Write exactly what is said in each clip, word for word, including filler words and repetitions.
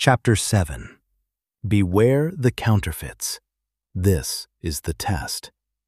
Chapter seven. Beware the counterfeits. This is the test.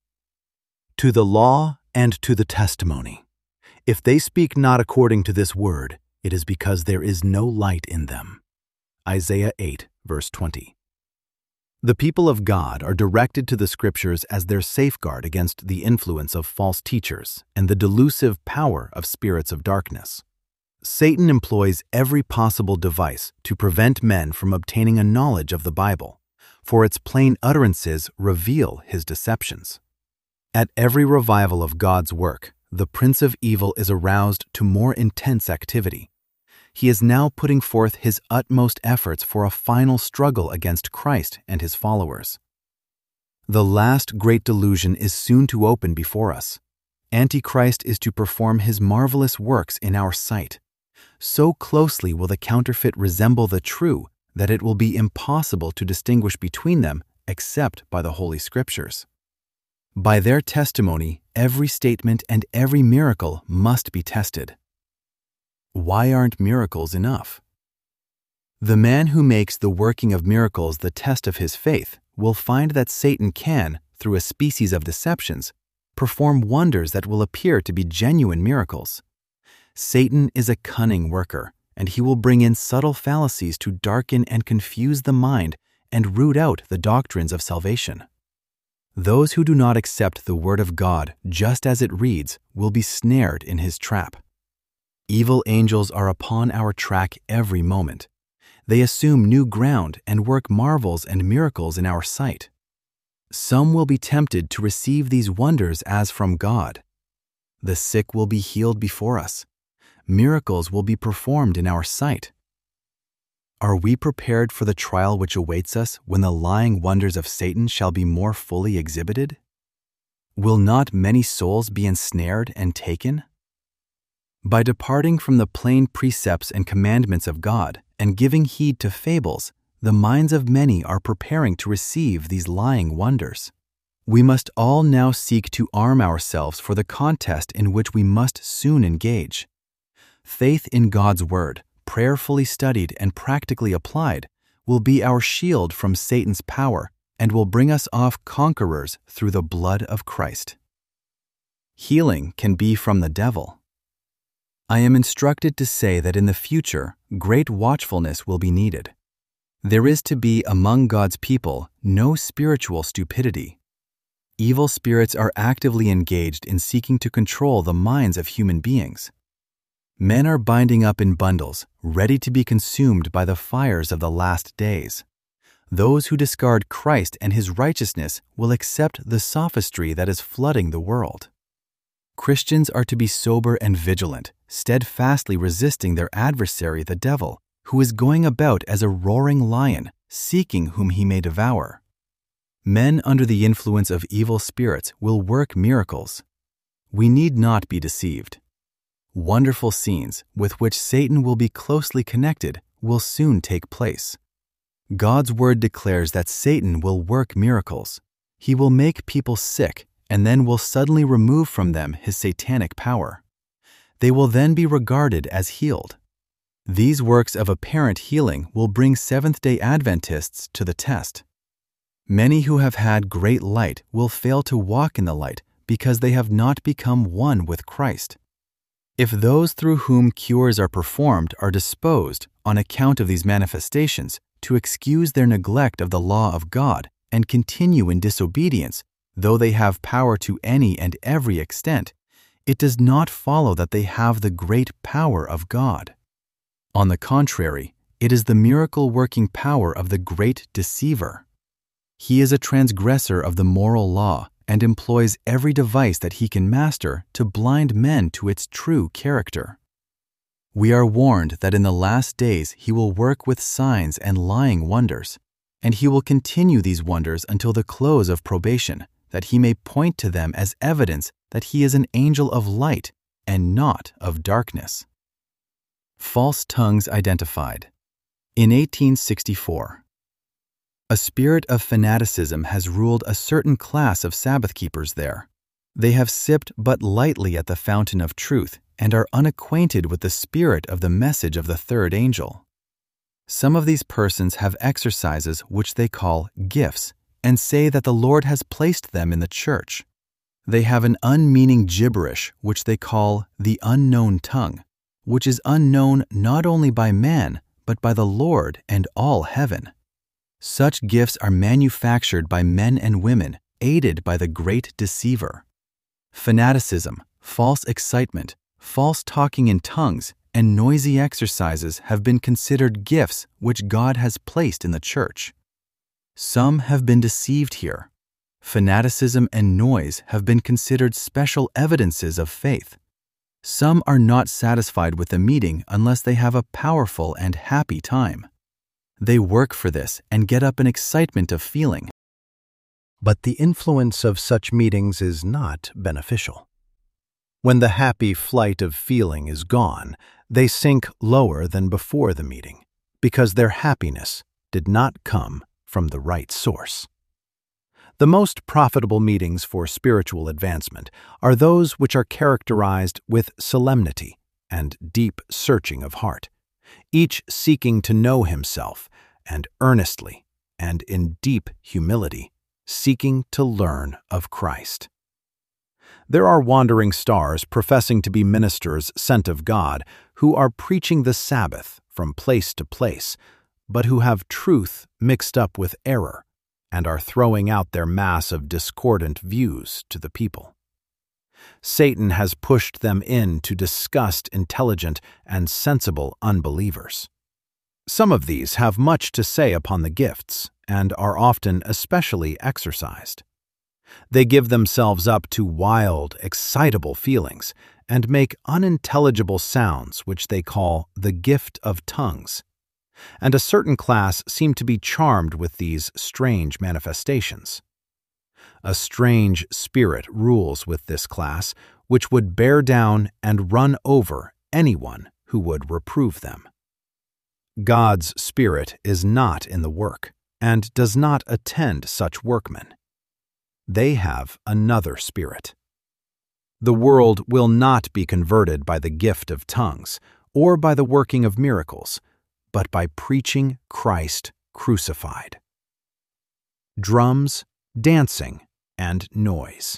To the law and to the testimony. If they speak not according to this word, it is because there is no light in them. Isaiah eight, verse twenty. The people of God are directed to the Scriptures as their safeguard against the influence of false teachers and the delusive power of spirits of darkness. Satan employs every possible device to prevent men from obtaining a knowledge of the Bible, for its plain utterances reveal his deceptions. At every revival of God's work, the prince of evil is aroused to more intense activity. He is now putting forth his utmost efforts for a final struggle against Christ and his followers. The last great delusion is soon to open before us. Antichrist is to perform his marvelous works in our sight. So closely will the counterfeit resemble the true that it will be impossible to distinguish between them except by the Holy Scriptures. By their testimony, every statement and every miracle must be tested. Why aren't miracles enough? The man who makes the working of miracles the test of his faith will find that Satan can, through a species of deceptions, perform wonders that will appear to be genuine miracles. Satan is a cunning worker, and he will bring in subtle fallacies to darken and confuse the mind and root out the doctrines of salvation. Those who do not accept the Word of God just as it reads will be snared in his trap. Evil angels are upon our track every moment. They assume new ground and work marvels and miracles in our sight. Some will be tempted to receive these wonders as from God. The sick will be healed before us. Miracles will be performed in our sight. Are we prepared for the trial which awaits us when the lying wonders of Satan shall be more fully exhibited? Will not many souls be ensnared and taken? By departing from the plain precepts and commandments of God and giving heed to fables, the minds of many are preparing to receive these lying wonders. We must all now seek to arm ourselves for the contest in which we must soon engage. Faith in God's Word, prayerfully studied and practically applied, will be our shield from Satan's power and will bring us off conquerors through the blood of Christ. Healing can be from the devil. I am instructed to say that in the future, great watchfulness will be needed. There is to be among God's people no spiritual stupidity. Evil spirits are actively engaged in seeking to control the minds of human beings. Men are binding up in bundles, ready to be consumed by the fires of the last days. Those who discard Christ and his righteousness will accept the sophistry that is flooding the world. Christians are to be sober and vigilant, steadfastly resisting their adversary, the devil, who is going about as a roaring lion, seeking whom he may devour. Men under the influence of evil spirits will work miracles. We need not be deceived. Wonderful scenes with which Satan will be closely connected will soon take place. God's Word declares that Satan will work miracles. He will make people sick and then will suddenly remove from them his satanic power. They will then be regarded as healed. These works of apparent healing will bring Seventh-day Adventists to the test. Many who have had great light will fail to walk in the light because they have not become one with Christ. If those through whom cures are performed are disposed, on account of these manifestations, to excuse their neglect of the law of God and continue in disobedience, though they have power to any and every extent, it does not follow that they have the great power of God. On the contrary, it is the miracle-working power of the great deceiver. He is a transgressor of the moral law and employs every device that he can master to blind men to its true character. We are warned that in the last days he will work with signs and lying wonders, and he will continue these wonders until the close of probation, that he may point to them as evidence that he is an angel of light and not of darkness. False tongues identified. In eighteen sixty-four, a spirit of fanaticism has ruled a certain class of Sabbath keepers there. They have sipped but lightly at the fountain of truth and are unacquainted with the spirit of the message of the third angel. Some of these persons have exercises which they call gifts and say that the Lord has placed them in the church. They have an unmeaning gibberish which they call the unknown tongue, which is unknown not only by man, but by the Lord and all heaven. Such gifts are manufactured by men and women, aided by the great deceiver. Fanaticism, false excitement, false talking in tongues, and noisy exercises have been considered gifts which God has placed in the church. Some have been deceived here. Fanaticism and noise have been considered special evidences of faith. Some are not satisfied with the meeting unless they have a powerful and happy time. They work for this and get up an excitement of feeling. But the influence of such meetings is not beneficial. When the happy flight of feeling is gone, they sink lower than before the meeting, because their happiness did not come from the right source. The most profitable meetings for spiritual advancement are those which are characterized with solemnity and deep searching of heart, each seeking to know himself, and earnestly and in deep humility seeking to learn of Christ. There are wandering stars professing to be ministers sent of God who are preaching the Sabbath from place to place, but who have truth mixed up with error and are throwing out their mass of discordant views to the people. Satan has pushed them in to disgust intelligent and sensible unbelievers. Some of these have much to say upon the gifts and are often especially exercised. They give themselves up to wild, excitable feelings and make unintelligible sounds which they call the gift of tongues. And a certain class seem to be charmed with these strange manifestations. A strange spirit rules with this class, which would bear down and run over anyone who would reprove them. God's Spirit is not in the work, and does not attend such workmen. They have another spirit. The world will not be converted by the gift of tongues, or by the working of miracles, but by preaching Christ crucified. Drums, dancing, and noise.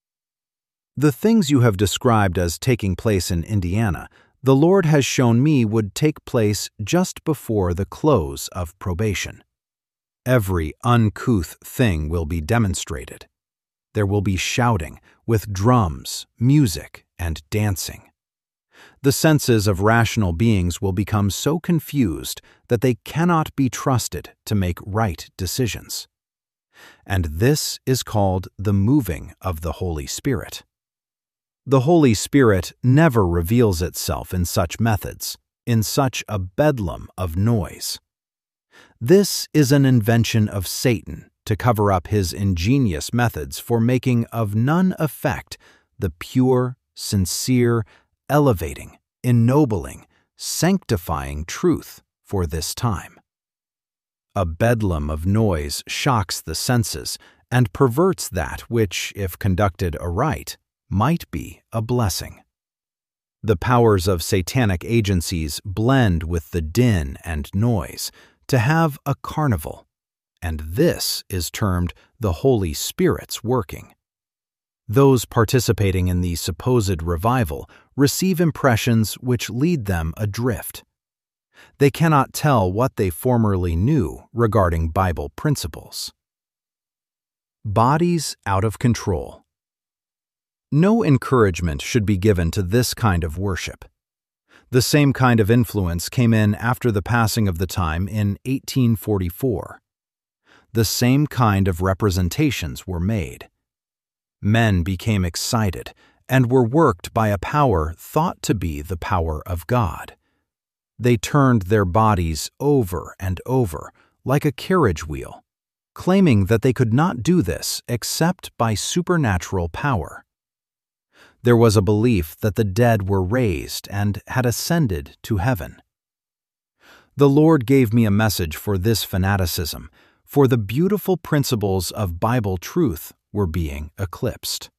The things you have described as taking place in Indiana, the Lord has shown me would take place just before the close of probation. Every uncouth thing will be demonstrated. There will be shouting with drums, music, and dancing. The senses of rational beings will become so confused that they cannot be trusted to make right decisions. And this is called the moving of the Holy Spirit. The Holy Spirit never reveals itself in such methods, in such a bedlam of noise. This is an invention of Satan to cover up his ingenious methods for making of none effect the pure, sincere, elevating, ennobling, sanctifying truth for this time. A bedlam of noise shocks the senses and perverts that which, if conducted aright, might be a blessing. The powers of satanic agencies blend with the din and noise to have a carnival, and this is termed the Holy Spirit's working. Those participating in the supposed revival receive impressions which lead them adrift. They cannot tell what they formerly knew regarding Bible principles. Bodies out of control. No encouragement should be given to this kind of worship. The same kind of influence came in after the passing of the time in eighteen forty-four. The same kind of representations were made. Men became excited and were worked by a power thought to be the power of God. They turned their bodies over and over like a carriage wheel, claiming that they could not do this except by supernatural power. There was a belief that the dead were raised and had ascended to heaven. The Lord gave me a message for this fanaticism, for the beautiful principles of Bible truth were being eclipsed.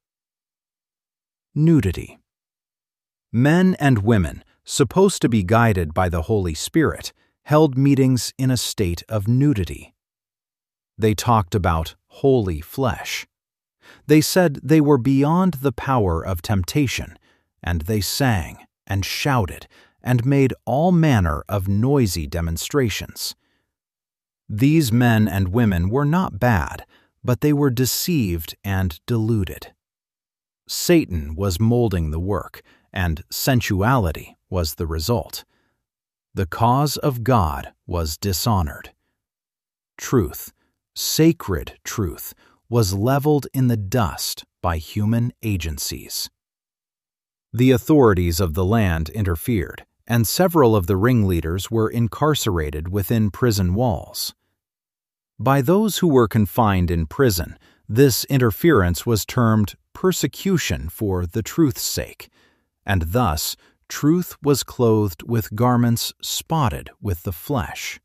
Nudity. Men and women, supposed to be guided by the Holy Spirit, held meetings in a state of nudity. They talked about holy flesh. They said they were beyond the power of temptation, and they sang and shouted and made all manner of noisy demonstrations. These men and women were not bad, but they were deceived and deluded. Satan was molding the work, and sensuality was the result. The cause of God was dishonored. Truth, sacred truth, was leveled in the dust by human agencies. The authorities of the land interfered, and several of the ringleaders were incarcerated within prison walls. By those who were confined in prison, this interference was termed persecution for the truth's sake, and thus truth was clothed with garments spotted with the flesh.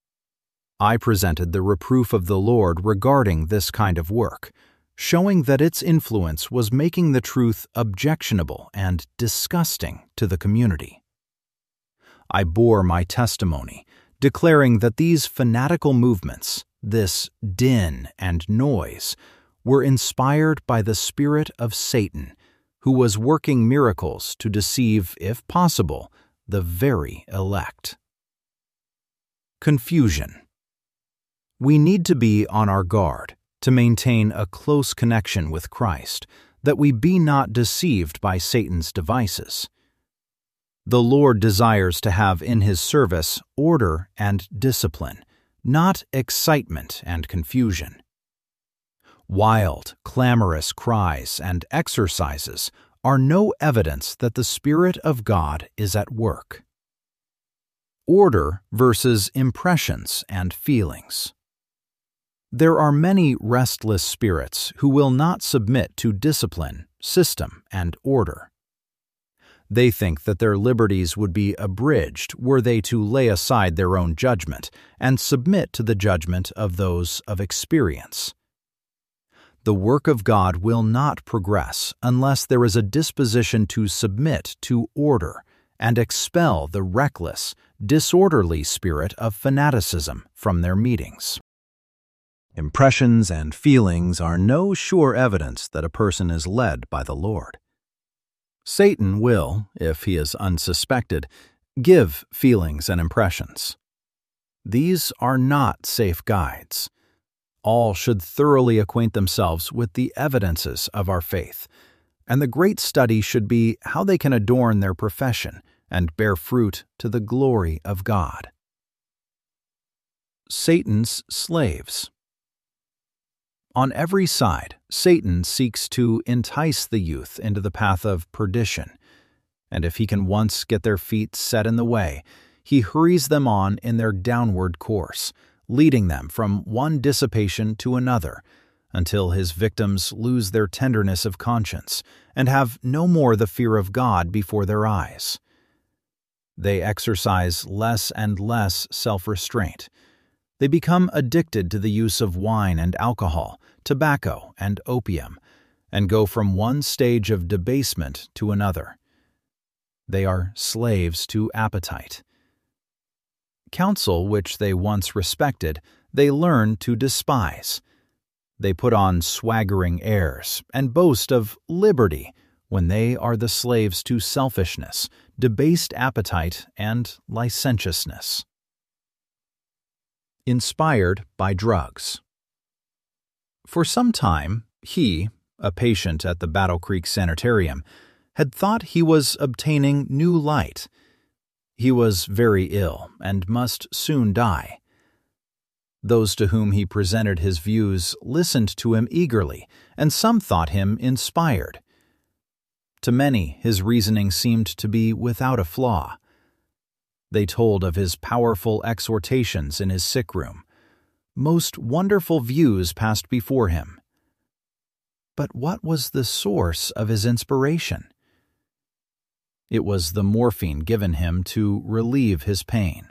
I presented the reproof of the Lord regarding this kind of work, showing that its influence was making the truth objectionable and disgusting to the community. I bore my testimony, declaring that these fanatical movements, this din and noise, were inspired by the spirit of Satan, who was working miracles to deceive, if possible, the very elect. Confusion. We need to be on our guard to maintain a close connection with Christ, that we be not deceived by Satan's devices. The Lord desires to have in His service order and discipline, not excitement and confusion. Wild, clamorous cries and exercises are no evidence that the Spirit of God is at work. Order versus impressions and feelings. There are many restless spirits who will not submit to discipline, system, and order. They think that their liberties would be abridged were they to lay aside their own judgment and submit to the judgment of those of experience. The work of God will not progress unless there is a disposition to submit to order and expel the reckless, disorderly spirit of fanaticism from their meetings. Impressions and feelings are no sure evidence that a person is led by the Lord. Satan will, if he is unsuspected, give feelings and impressions. These are not safe guides. All should thoroughly acquaint themselves with the evidences of our faith, and the great study should be how they can adorn their profession and bear fruit to the glory of God. Satan's slaves. On every side, Satan seeks to entice the youth into the path of perdition, and if he can once get their feet set in the way, he hurries them on in their downward course, leading them from one dissipation to another, until his victims lose their tenderness of conscience and have no more the fear of God before their eyes. They exercise less and less self-restraint. They become addicted to the use of wine and alcohol, tobacco and opium, and go from one stage of debasement to another. They are slaves to appetite. Counsel which they once respected, they learn to despise. They put on swaggering airs and boast of liberty when they are the slaves to selfishness, debased appetite, and licentiousness. Inspired by drugs. For some time, he, a patient at the Battle Creek Sanitarium, had thought he was obtaining new light. He was very ill and must soon die. Those to whom he presented his views listened to him eagerly, and some thought him inspired. To many, his reasoning seemed to be without a flaw. They told of his powerful exhortations in his sick room. Most wonderful views passed before him. But what was the source of his inspiration? It was the morphine given him to relieve his pain.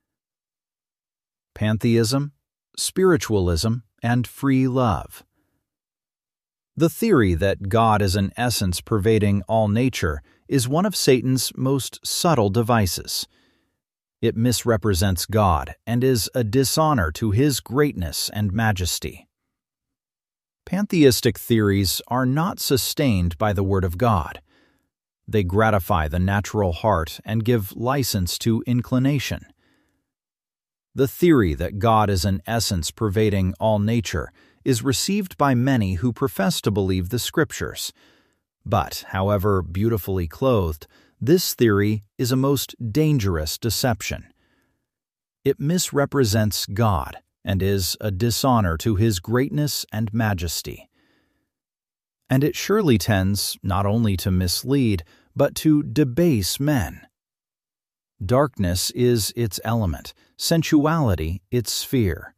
Pantheism, spiritualism, and free love. The theory that God is an essence pervading all nature is one of Satan's most subtle devices. It misrepresents God and is a dishonor to His greatness and majesty. Pantheistic theories are not sustained by the Word of God. They gratify the natural heart and give license to inclination. The theory that God is an essence pervading all nature is received by many who profess to believe the Scriptures. But, however beautifully clothed, this theory is a most dangerous deception. It misrepresents God and is a dishonor to His greatness and majesty. And it surely tends not only to mislead, but to debase men. Darkness is its element, sensuality its sphere.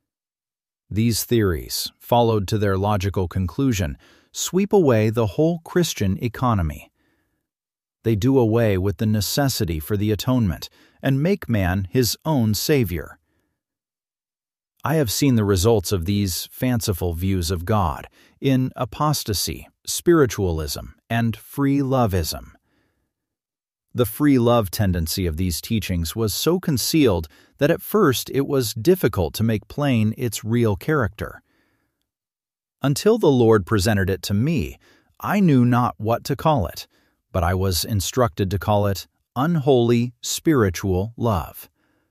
These theories, followed to their logical conclusion, sweep away the whole Christian economy. They do away with the necessity for the atonement and make man his own savior. I have seen the results of these fanciful views of God in apostasy, spiritualism, and free loveism. The free love tendency of these teachings was so concealed that at first it was difficult to make plain its real character. Until the Lord presented it to me, I knew not what to call it, but I was instructed to call it unholy spiritual love.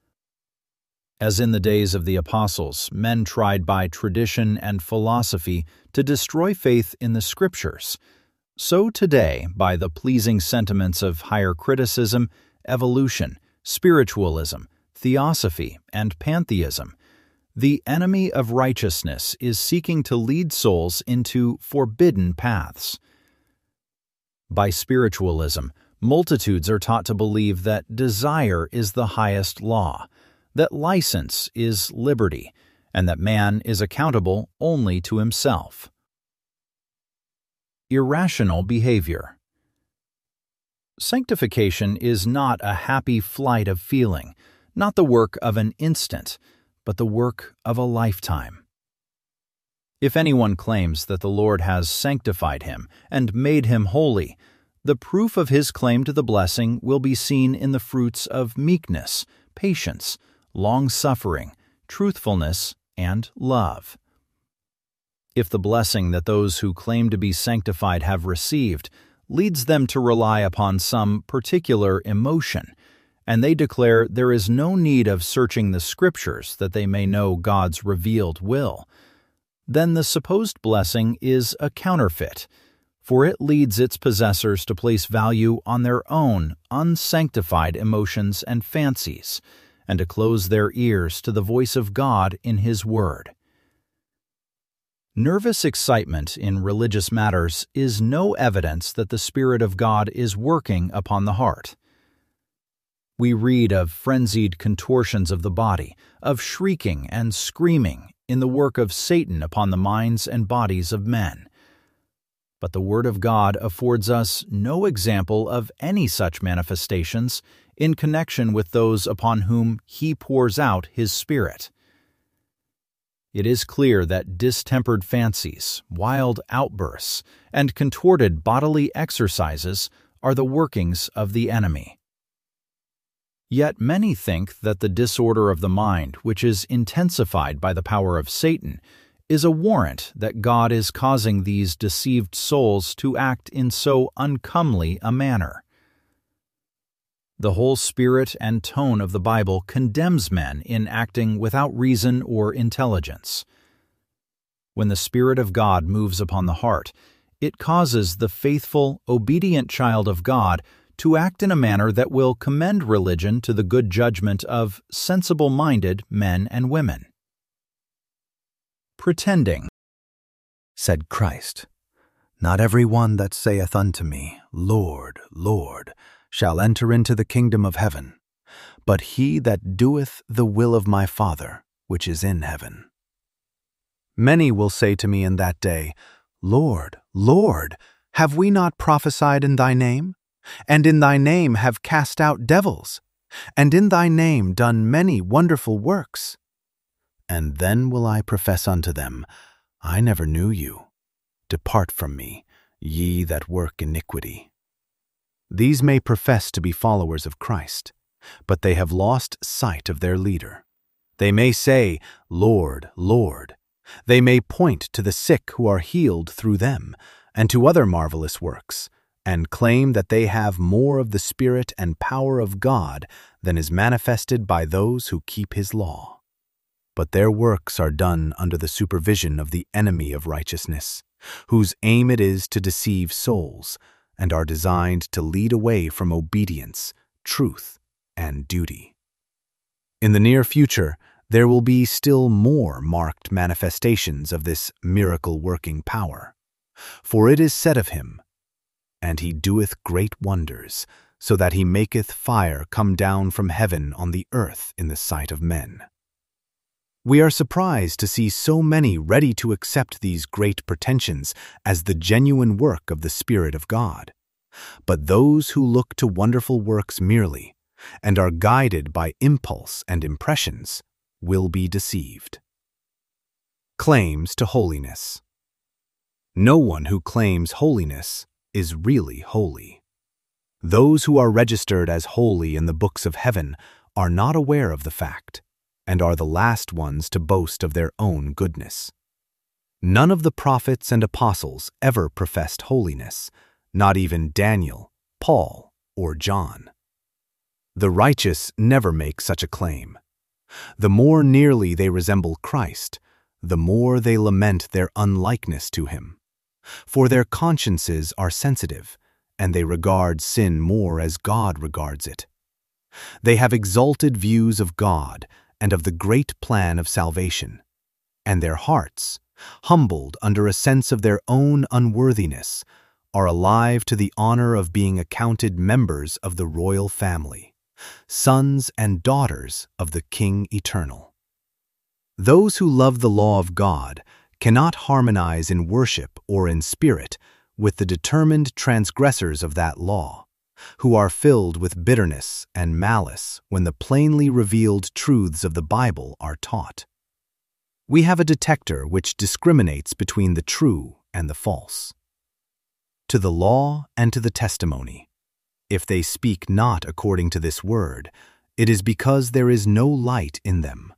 As in the days of the apostles, men tried by tradition and philosophy to destroy faith in the Scriptures, so today, by the pleasing sentiments of higher criticism, evolution, spiritualism, theosophy, and pantheism, the enemy of righteousness is seeking to lead souls into forbidden paths. By spiritualism, multitudes are taught to believe that desire is the highest law, that license is liberty, and that man is accountable only to himself. Irrational behavior. Sanctification is not a happy flight of feeling, not the work of an instant, but the work of a lifetime. If anyone claims that the Lord has sanctified him and made him holy, the proof of his claim to the blessing will be seen in the fruits of meekness, patience, long-suffering, truthfulness, and love. If the blessing that those who claim to be sanctified have received leads them to rely upon some particular emotion, and they declare there is no need of searching the Scriptures that they may know God's revealed will, then the supposed blessing is a counterfeit, for it leads its possessors to place value on their own unsanctified emotions and fancies, and to close their ears to the voice of God in His Word. Nervous excitement in religious matters is no evidence that the Spirit of God is working upon the heart. We read of frenzied contortions of the body, of shrieking and screaming in the work of Satan upon the minds and bodies of men. But the Word of God affords us no example of any such manifestations in connection with those upon whom He pours out His Spirit. It is clear that distempered fancies, wild outbursts, and contorted bodily exercises are the workings of the enemy. Yet many think that the disorder of the mind, which is intensified by the power of Satan, is a warrant that God is causing these deceived souls to act in so uncomely a manner. The whole spirit and tone of the Bible condemns men in acting without reason or intelligence. When the Spirit of God moves upon the heart, it causes the faithful, obedient child of God to act in a manner that will commend religion to the good judgment of sensible-minded men and women. Pretending. Said Christ, Not every one that saith unto me, Lord, Lord, shall enter into the kingdom of heaven, but he that doeth the will of my Father which is in heaven. Many will say to me in that day, Lord, Lord, have we not prophesied in thy name? And in thy name have cast out devils? And in thy name done many wonderful works? And then will I profess unto them, I never knew you. Depart from me, ye that work iniquity. These may profess to be followers of Christ, but they have lost sight of their leader. They may say, "Lord, Lord." They may point to the sick who are healed through them, and to other marvelous works, and claim that they have more of the Spirit and power of God than is manifested by those who keep His law. But their works are done under the supervision of the enemy of righteousness, whose aim it is to deceive souls, and are designed to lead away from obedience, truth, and duty. In the near future, there will be still more marked manifestations of this miracle-working power. For it is said of Him, "And He doeth great wonders, so that He maketh fire come down from heaven on the earth in the sight of men." We are surprised to see so many ready to accept these great pretensions as the genuine work of the Spirit of God. But those who look to wonderful works merely, and are guided by impulse and impressions, will be deceived. Claims to holiness. No one who claims holiness is really holy. Those who are registered as holy in the books of heaven are not aware of the fact, and are the last ones to boast of their own goodness. None of the prophets and apostles ever professed holiness, not even Daniel, Paul, or John. The righteous never make such a claim. The more nearly they resemble Christ, the more they lament their unlikeness to Him. For their consciences are sensitive, and they regard sin more as God regards it. They have exalted views of God and of the great plan of salvation, and their hearts, humbled under a sense of their own unworthiness, are alive to the honor of being accounted members of the royal family, sons and daughters of the King Eternal. Those who love the law of God cannot harmonize in worship or in spirit with the determined transgressors of that law, who are filled with bitterness and malice when the plainly revealed truths of the Bible are taught. We have a detector which discriminates between the true and the false. To the law and to the testimony, if they speak not according to this word, it is because there is no light in them.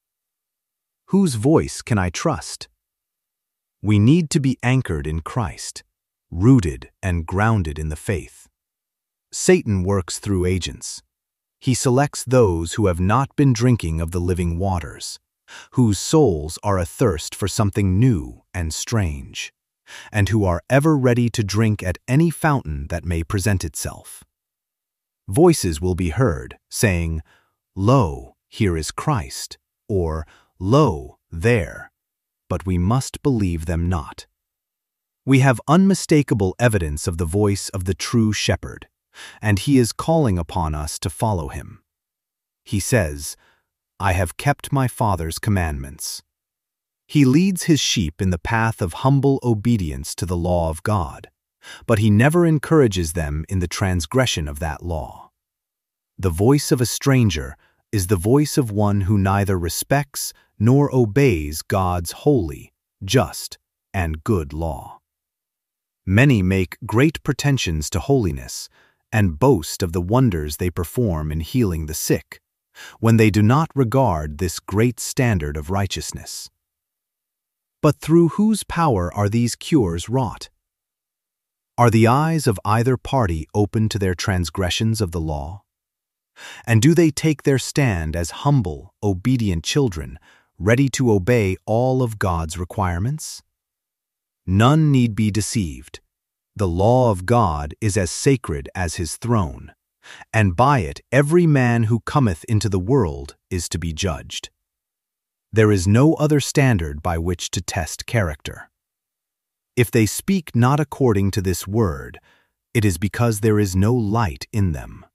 Whose voice can I trust? We need to be anchored in Christ, rooted and grounded in the faith. Satan works through agents. He selects those who have not been drinking of the living waters, whose souls are athirst for something new and strange, and who are ever ready to drink at any fountain that may present itself. Voices will be heard, saying, "Lo, here is Christ," or "Lo, there," but we must believe them not. We have unmistakable evidence of the voice of the true shepherd, and He is calling upon us to follow Him. He says, "I have kept my Father's commandments." He leads His sheep in the path of humble obedience to the law of God, but He never encourages them in the transgression of that law. The voice of a stranger is the voice of one who neither respects nor obeys God's holy, just, and good law. Many make great pretensions to holiness and boast of the wonders they perform in healing the sick, when they do not regard this great standard of righteousness. But through whose power are these cures wrought? Are the eyes of either party open to their transgressions of the law? And do they take their stand as humble, obedient children, ready to obey all of God's requirements? None need be deceived. The law of God is as sacred as His throne, and by it every man who cometh into the world is to be judged. There is no other standard by which to test character. If they speak not according to this word, it is because there is no light in them.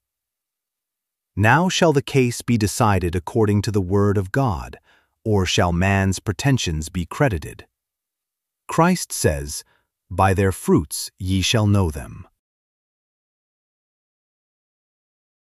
Now shall the case be decided according to the word of God, or shall man's pretensions be credited? Christ says, "By their fruits ye shall know them."